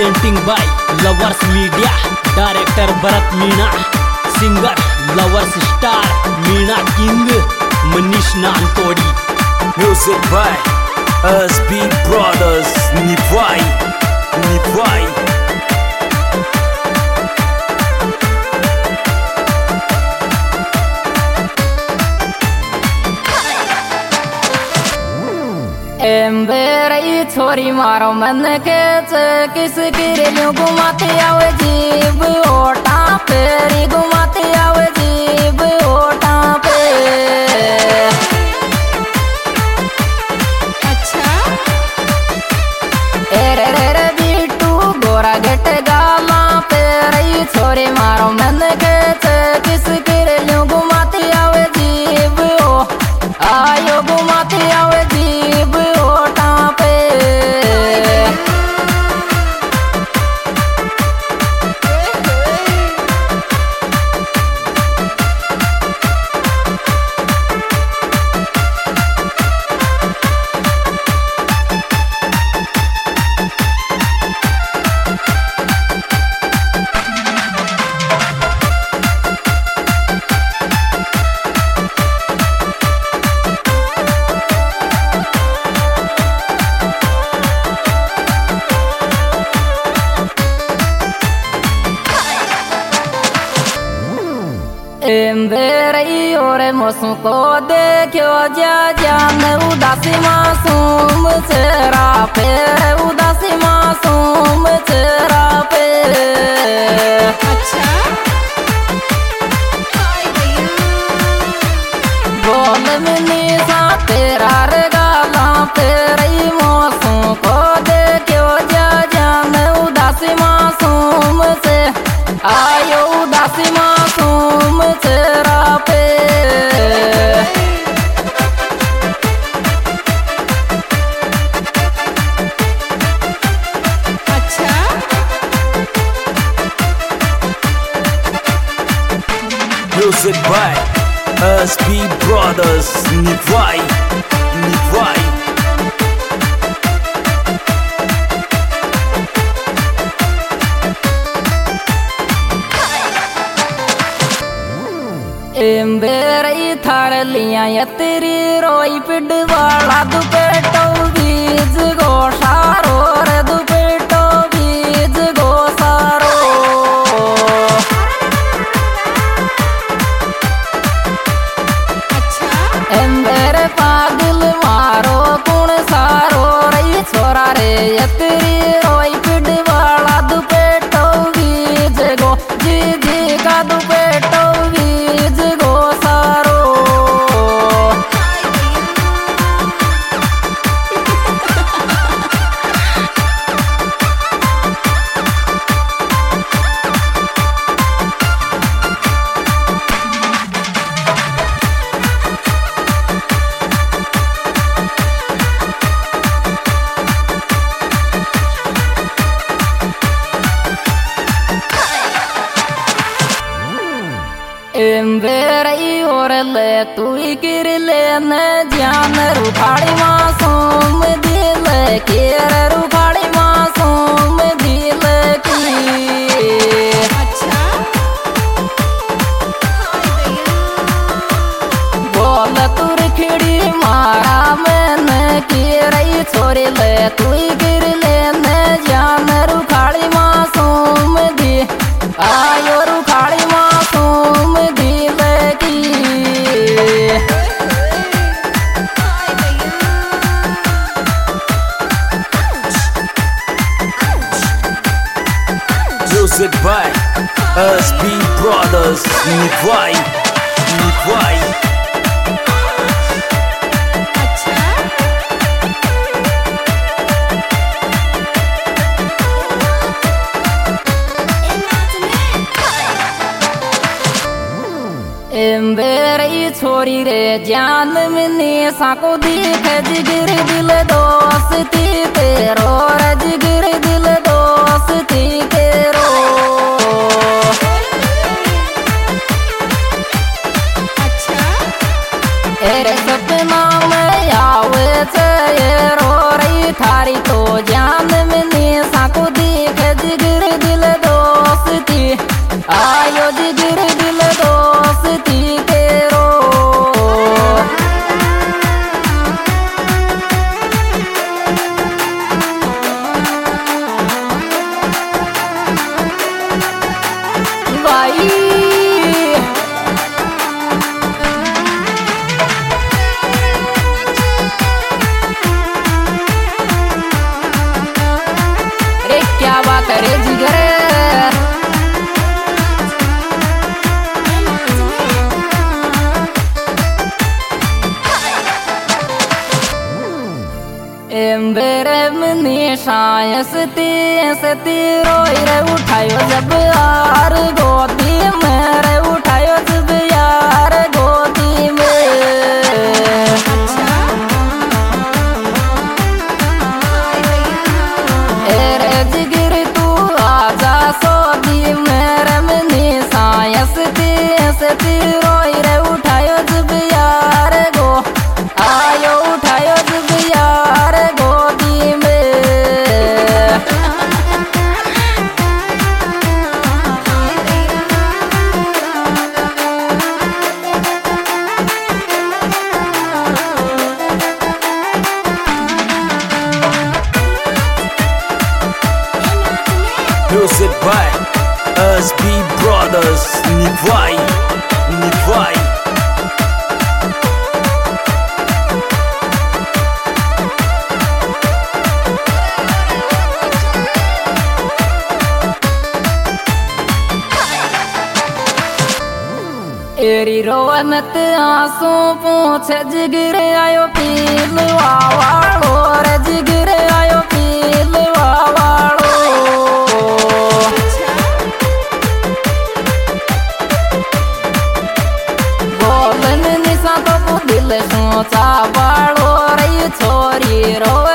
Presenting by lovers media, director Bharat Meena, singer lovers star Meena king, Manish Nantodi. Music by SB Brothers, निभाई एम्बेरई छोरी मारो मन के किस गिरे घुमाते आवे जीव ओटा पेरी घुमाते आवे जीव ओटा पे। अच्छा एरे रे रे बीटू गोरा गेट गाला पेरई छोरी मारो मन के किस गिरे घुमाते आवे जीव ओ आयो घुमाते आवे जीव ओटा पे। एम्बेरई और मौसम को देखो जा जान उदासी मासूम चेहरा पे, उदासी मासूम चेहरा पे। अच्छा बोल मिनी सा तेरा रे गाला तेरी मौसम को देखो जा जान उदासी मासूम से आयो उदासी मासूम तेरा पे। अच्छा म्यूजिक बाय SB Brothers, निभाई एम्बेरई थार लिया या तेरी रोई पिड वाला दुपेटो बीज गोसारो रे दुपेटो बीज गोसारो। अच्छा एम्बेर पागल मारो कुण सारो रही छोरा रे या तेरी रोई पिड वाला दुपेटो बीज गो जी जी का दुपेटो बीज गोसारो। एम्बेरई और ले तू गिर ले न जान रुखाड़ी मासूम दिल केर रुखाड़ी मासूम दिल की। अच्छा बोल तू रिखड़ी मारा मैंने की रही छोरी ले तू गिर ले न जान रुखाड़ी मासूम दी आयो रुखाड़ी मासूम दिल की। म्यूजिक बाय SB Brothers, निभाई एम्बेरई छोरी रे जान मिनी साको दिख जिगर दिल दोस्ती तेरो रे जिगर दिल दोस्ती तेरो। अच्छा एरे सपना में आवे रो रही थारी तो जान मिनी साको दिख मेरे मनी सती रोई रे उठायो जब यार गोदी मेरे उठायो जब यार गोदी में। रे जिगर तू आजा सोदी मेरे मनी सती रोई रे उठायो जब यार गो आयो उठायो जब यार गोदी में। Music by SB Brothers. Nivai. एरी रोवनत आंसू पूछे जिगर आयो पीलवा वालो रे जिगर आयो पीलवा वालो। बोलन निशा तो दिल सोचा